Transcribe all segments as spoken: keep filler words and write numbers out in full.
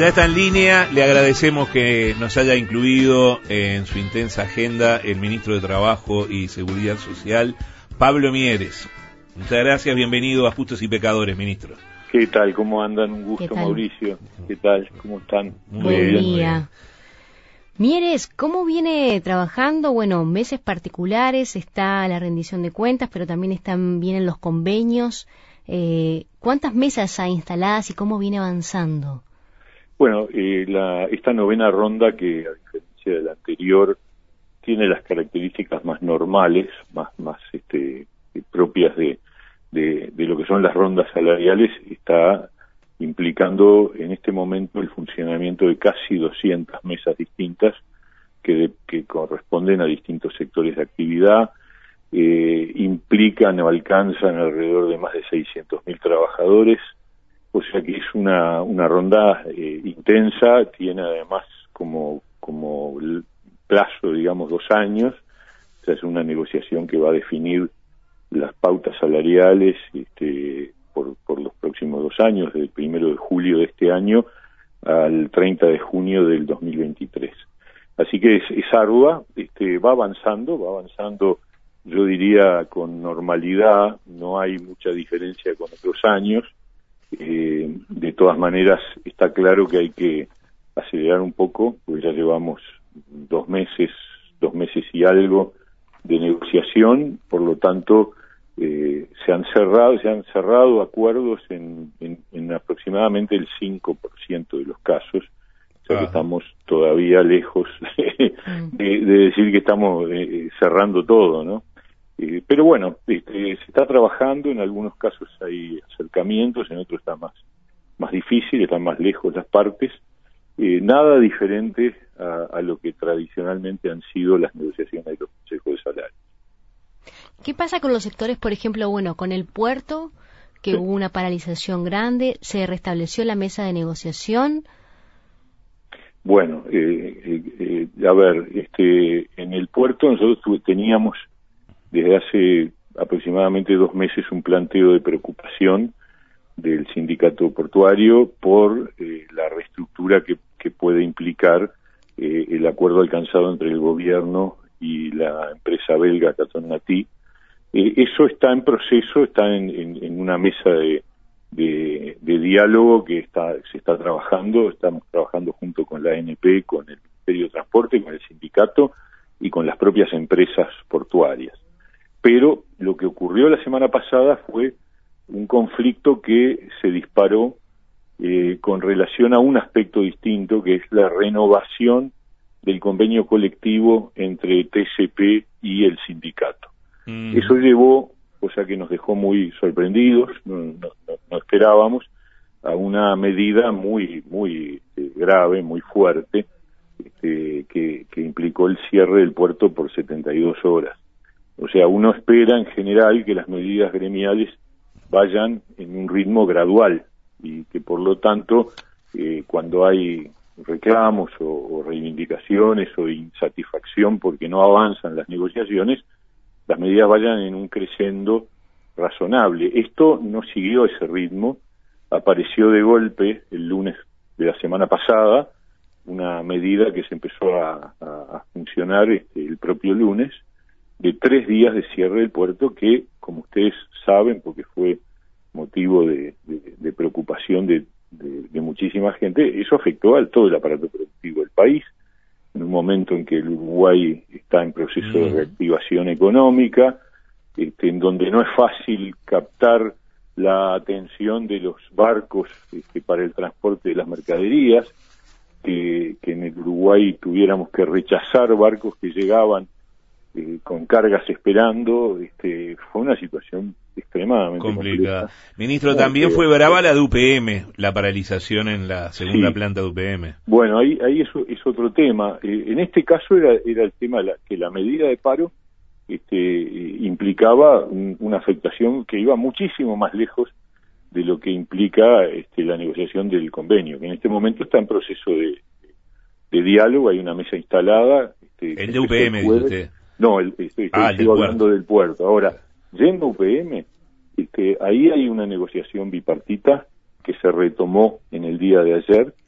Ya está en línea, le agradecemos que nos haya incluido en su intensa agenda el ministro de Trabajo y Seguridad Social, Pablo Mieres. Muchas gracias, bienvenido a Justos y Pecadores, ministro. ¿Qué tal? ¿Cómo andan? Un gusto, Mauricio. ¿Qué tal? ¿Cómo están? Muy Buen bien. día. Mieres, ¿cómo viene trabajando? Bueno, meses particulares, está la rendición de cuentas, pero también están vienen los convenios. Eh, ¿Cuántas mesas ha instaladas y cómo viene avanzando? Bueno, eh, la, esta novena ronda, que a diferencia de la anterior, tiene las características más normales, más, más este, propias de, de, de lo que son las rondas salariales, está implicando en este momento el funcionamiento de casi doscientas mesas distintas que, de, que corresponden a distintos sectores de actividad, eh, implican o alcanzan alrededor de más de seiscientos mil trabajadores, o sea que es una, una ronda eh, intensa, tiene además como, como plazo, digamos, dos años, o sea, es una negociación que va a definir las pautas salariales este, por, por los próximos dos años, del primero de julio de este año al treinta de junio del dos mil veintitrés. Así que es, es ardua, este, va avanzando, va avanzando, yo diría, con normalidad, no hay mucha diferencia con otros años. Eh, de todas maneras, está claro que hay que acelerar un poco, porque ya llevamos dos meses, dos meses y algo de negociación, por lo tanto, eh, se han cerrado, se han cerrado acuerdos en, en, en aproximadamente el cinco por ciento de los casos, o sea que estamos todavía lejos de, de, de decir que estamos eh, cerrando todo, ¿no? Eh, pero bueno, este, se está trabajando, en algunos casos hay acercamientos, en otros está más, más difícil, están más lejos las partes, eh, nada diferente a, a lo que tradicionalmente han sido las negociaciones de los consejos de salario. ¿Qué pasa con los sectores, por ejemplo, bueno, con el puerto, que sí. Hubo una paralización grande, se restableció la mesa de negociación? Bueno, eh, eh, eh, a ver, este, en el puerto nosotros teníamos desde hace aproximadamente dos meses un planteo de preocupación del sindicato portuario por eh, la reestructura que, que puede implicar eh, el acuerdo alcanzado entre el gobierno y la empresa belga Caton Nati. Eh, eso está en proceso, está en, en, en una mesa de, de, de diálogo que está, se está trabajando, estamos trabajando junto con la A N P, con el Ministerio de Transporte, con el sindicato y con las propias empresas portuarias. Pero lo que ocurrió la semana pasada fue un conflicto que se disparó eh, con relación a un aspecto distinto, que es la renovación del convenio colectivo entre T C P y el sindicato. Mm. Eso llevó, cosa que nos dejó muy sorprendidos, no, no, no esperábamos, a una medida muy muy eh, grave, muy fuerte, este, que, que implicó el cierre del puerto por setenta y dos horas. O sea, uno espera en general que las medidas gremiales vayan en un ritmo gradual y que por lo tanto eh, cuando hay reclamos o, o reivindicaciones o insatisfacción porque no avanzan las negociaciones, las medidas vayan en un crescendo razonable. Esto no siguió ese ritmo, apareció de golpe el lunes de la semana pasada una medida que se empezó a, a, a funcionar este, el propio lunes, de tres días de cierre del puerto que, como ustedes saben, porque fue motivo de, de, de preocupación de, de, de muchísima gente, eso afectó a todo el aparato productivo del país, en un momento en que el Uruguay está en proceso mm. de reactivación económica, este, en donde no es fácil captar la atención de los barcos este, para el transporte de las mercaderías, que, que en el Uruguay tuviéramos que rechazar barcos que llegaban Eh, con cargas esperando, este, fue una situación extremadamente complicada. Ministro, también fue brava la de U P M, la paralización en la segunda sí. planta de U P M. Bueno, ahí, ahí es, es otro tema. Eh, en este caso era, era el tema la, que la medida de paro este, implicaba un, una afectación que iba muchísimo más lejos de lo que implica este, la negociación del convenio, que en este momento está en proceso de, de diálogo, hay una mesa instalada. Este, el de U P M, dice usted. No, el, estoy, estoy ah, sigo hablando del puerto. Ahora, yendo a U P M, este, ahí hay una negociación bipartita que se retomó en el día de ayer,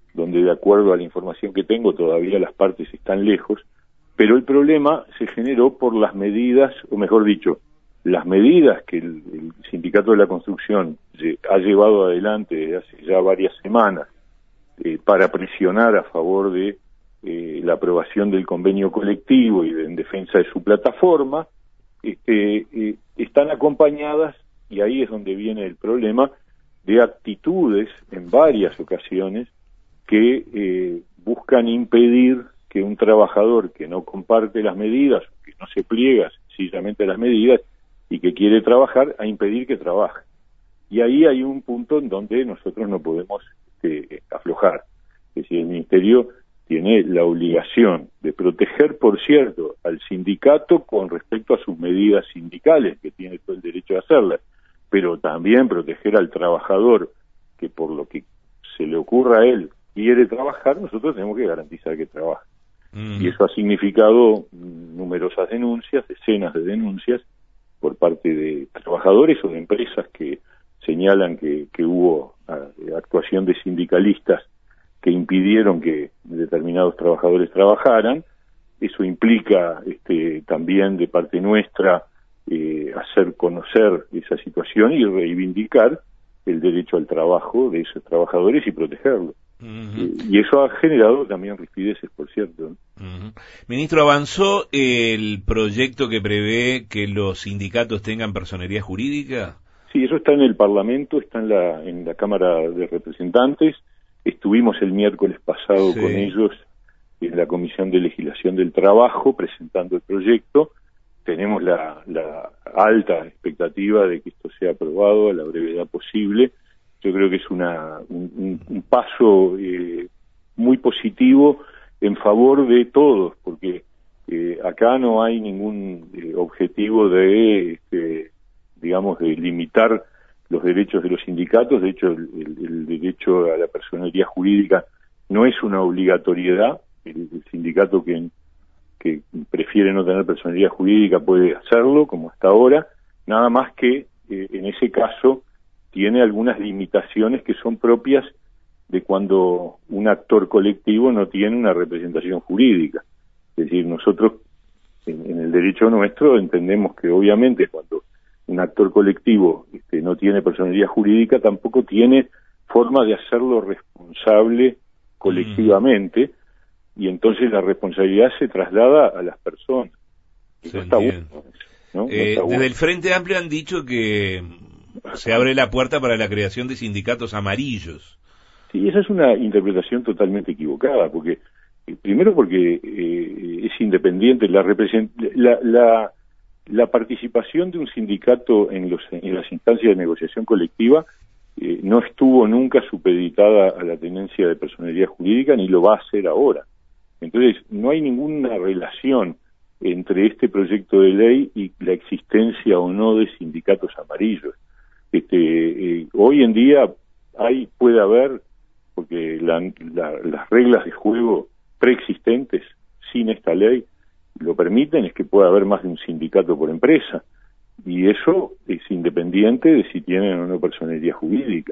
donde de acuerdo a la información que tengo todavía las partes están lejos, pero el problema se generó por las medidas, o mejor dicho, las medidas que el, el Sindicato de la Construcción ha llevado adelante desde hace ya varias semanas eh, para presionar a favor de eh, la aprobación del convenio colectivo y de, en defensa de su plataforma, este, eh, están acompañadas, y ahí es donde viene el problema, de actitudes en varias ocasiones que eh, buscan impedir que un trabajador que no comparte las medidas, que no se pliega sencillamente a las medidas y que quiere trabajar, a impedir que trabaje. Y ahí hay un punto en donde nosotros no podemos este, aflojar. Es decir, el Ministerio tiene la obligación de proteger, por cierto, al sindicato con respecto a sus medidas sindicales, que tiene todo el derecho de hacerlas, pero también proteger al trabajador, que por lo que se le ocurra a él quiere trabajar, nosotros tenemos que garantizar que trabaje. Mm. Y eso ha significado numerosas denuncias, decenas de denuncias, por parte de trabajadores o de empresas que señalan que, que hubo actuación de sindicalistas que impidieron que determinados trabajadores trabajaran. Eso implica este, también de parte nuestra eh, hacer conocer esa situación y reivindicar el derecho al trabajo de esos trabajadores y protegerlo. Uh-huh. eh, y eso ha generado también rispideces, por cierto, ¿no? Uh-huh. Ministro, ¿avanzó el proyecto que prevé que los sindicatos tengan personería jurídica? Sí, eso está en el Parlamento, está en la, en la Cámara de Representantes. Estuvimos el miércoles pasado sí. con ellos en la Comisión de Legislación del Trabajo presentando el proyecto. Tenemos la, la alta expectativa de que esto sea aprobado a la brevedad posible. Yo creo que es una, un, un paso eh, muy positivo en favor de todos, porque eh, acá no hay ningún eh, objetivo de, este, digamos, de limitar los derechos de los sindicatos. De hecho, el, el, el derecho a la personería jurídica no es una obligatoriedad. El, el sindicato que, que prefiere no tener personería jurídica puede hacerlo, como hasta ahora, nada más que eh, en ese caso tiene algunas limitaciones que son propias de cuando un actor colectivo no tiene una representación jurídica. Es decir, nosotros en, en el derecho nuestro entendemos que obviamente cuando un actor colectivo este, no tiene personería jurídica, tampoco tiene forma de hacerlo responsable colectivamente, mm. y entonces la responsabilidad se traslada a las personas. Eso está bueno, ¿no? Eh, no está bueno. Desde el Frente Amplio han dicho que se abre la puerta para la creación de sindicatos amarillos. Sí, esa es una interpretación totalmente equivocada, porque eh, primero porque eh, es independiente la, represent la, la la participación de un sindicato en los en las instancias de negociación colectiva eh, no estuvo nunca supeditada a la tenencia de personería jurídica ni lo va a hacer ahora. Entonces, no hay ninguna relación entre este proyecto de ley y la existencia o no de sindicatos amarillos. Este, eh, hoy en día hay puede haber, porque la, la, las reglas de juego preexistentes sin esta ley lo permiten, es que pueda haber más de un sindicato por empresa, y eso es independiente de si tienen o no personería jurídica.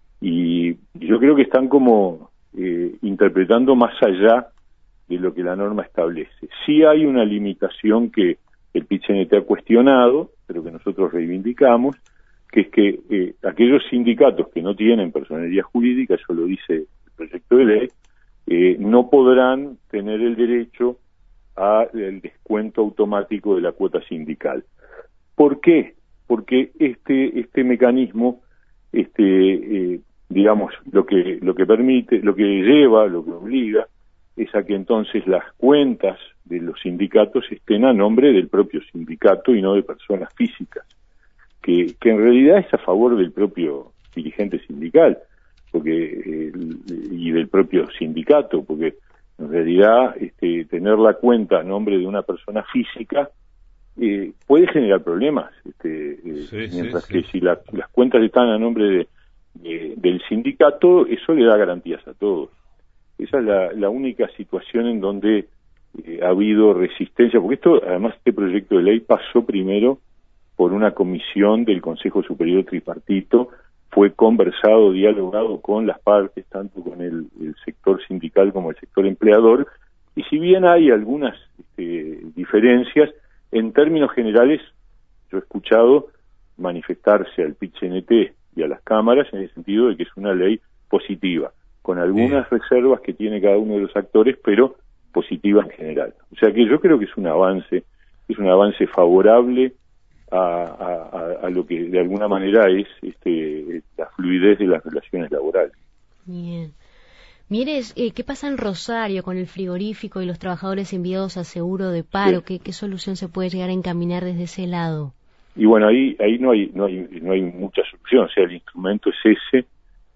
Y yo creo que están como eh, interpretando más allá de lo que la norma establece. Sí hay una limitación que el P I T C N T ha cuestionado, pero que nosotros reivindicamos, que es que eh, aquellos sindicatos que no tienen personería jurídica, eso lo dice el proyecto de ley, eh, no podrán tener el derecho al descuento automático de la cuota sindical. ¿Por qué? Porque este este mecanismo, este eh, digamos, lo que lo que permite, lo que lleva, lo que obliga, es a que entonces las cuentas de los sindicatos estén a nombre del propio sindicato y no de personas físicas, que, que en realidad es a favor del propio dirigente sindical, porque eh, y del propio sindicato, porque en realidad este, tener la cuenta a nombre de una persona física eh, puede generar problemas, este, eh, sí, mientras sí, que sí. si la, las cuentas están a nombre de, de, del sindicato, eso le da garantías a todos. Esa es la, la única situación en donde eh, ha habido resistencia, porque esto, además, este proyecto de ley pasó primero por una comisión del Consejo Superior Tripartito, fue conversado, dialogado con las partes, tanto con el, el sector sindical como el sector empleador, y si bien hay algunas este, diferencias, en términos generales yo he escuchado manifestarse al P I C N T y a las cámaras en el sentido de que es una ley positiva, con algunas Bien. reservas que tiene cada uno de los actores, pero positiva en general. O sea que yo creo que es un avance, es un avance favorable a, a, a lo que de alguna manera es este, la fluidez de las relaciones laborales. Bien. Mires, eh, ¿qué pasa en Rosario con el frigorífico y los trabajadores enviados a seguro de paro? Sí. ¿Qué, ¿Qué solución se puede llegar a encaminar desde ese lado? Y bueno, ahí ahí no hay no hay no hay mucha solución, o sea, el instrumento es ese.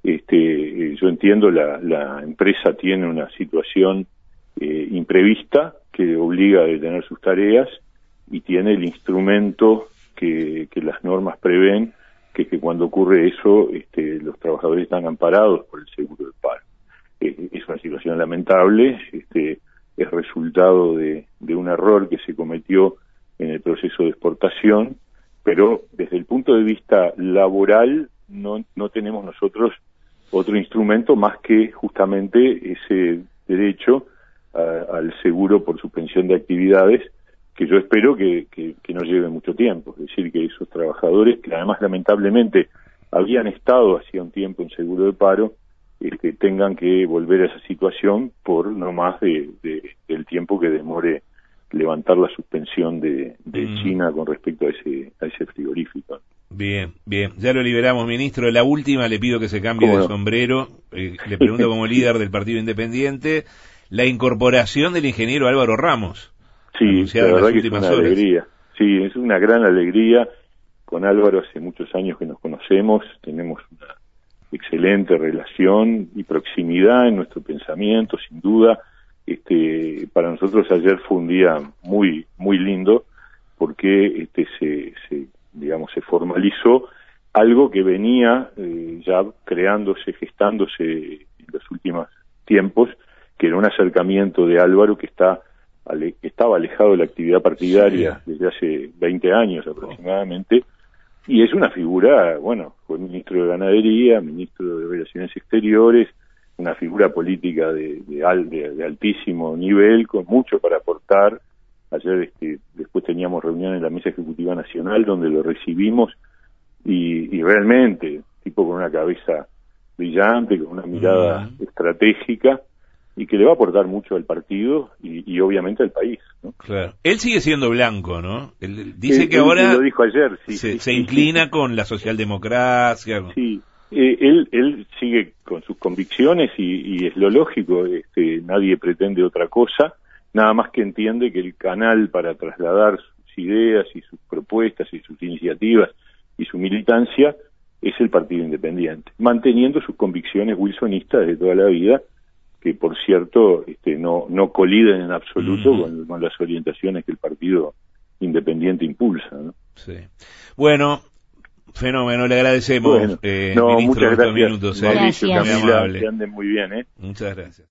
Este, yo entiendo la la empresa tiene una situación eh, imprevista que obliga a detener sus tareas y tiene el instrumento que, que las normas prevén, que es que cuando ocurre eso, este, los trabajadores están amparados por el seguro de paro. Eh, es una situación lamentable, este, es resultado de, de un error que se cometió en el proceso de exportación, pero desde el punto de vista laboral no, no tenemos nosotros otro instrumento más que justamente ese derecho a, al seguro por suspensión de actividades, que yo espero que, que, que no lleve mucho tiempo. Es decir, que esos trabajadores, que además lamentablemente habían estado hacía un tiempo en seguro de paro, este, tengan que volver a esa situación por no más de, de, del tiempo que demore levantar la suspensión de, de mm. China con respecto a ese, a ese frigorífico. Bien, bien. Ya lo liberamos, ministro. La última, le pido que se cambie de no? sombrero. Eh, le pregunto como líder del Partido Independiente, la incorporación del ingeniero Álvaro Ramos. Sí, la verdad que es una horas. alegría. Sí, es una gran alegría. Con Álvaro hace muchos años que nos conocemos, tenemos una excelente relación y proximidad en nuestro pensamiento, sin duda. Este, para nosotros ayer fue un día muy muy lindo porque este se, se digamos se formalizó algo que venía eh, ya creándose, gestándose en los últimos tiempos, que era un acercamiento de Álvaro que está ale, estaba alejado de la actividad partidaria sí. desde hace veinte años aproximadamente, y es una figura, bueno, fue ministro de Ganadería, ministro de Relaciones Exteriores, una figura política de, de, al, de, de altísimo nivel, con mucho para aportar. Ayer este, después teníamos reunión en la Mesa Ejecutiva Nacional donde lo recibimos y, y realmente, tipo con una cabeza brillante, con una mirada mm. estratégica y que le va a aportar mucho al partido y, y obviamente al país, ¿no? Claro. Él sigue siendo blanco, ¿no? Él dice él, que ahora él lo dijo ayer, sí, se, sí, se sí, inclina sí. con la socialdemocracia. Sí. Eh, él él sigue con sus convicciones y, y es lo lógico, este, nadie pretende otra cosa, nada más que entiende que el canal para trasladar sus ideas y sus propuestas y sus iniciativas y su militancia es el Partido Independiente, manteniendo sus convicciones wilsonistas de toda la vida, que por cierto este, no no coliden en absoluto mm. con, con las orientaciones que el Partido Independiente impulsa, ¿no? Sí. Bueno, fenómeno, le agradecemos. Bueno, eh, no, ministro, muchas gracias. Minutos, eh. Mauricio, gracias. Camila, que anden muy bien, ¿eh? Muchas gracias.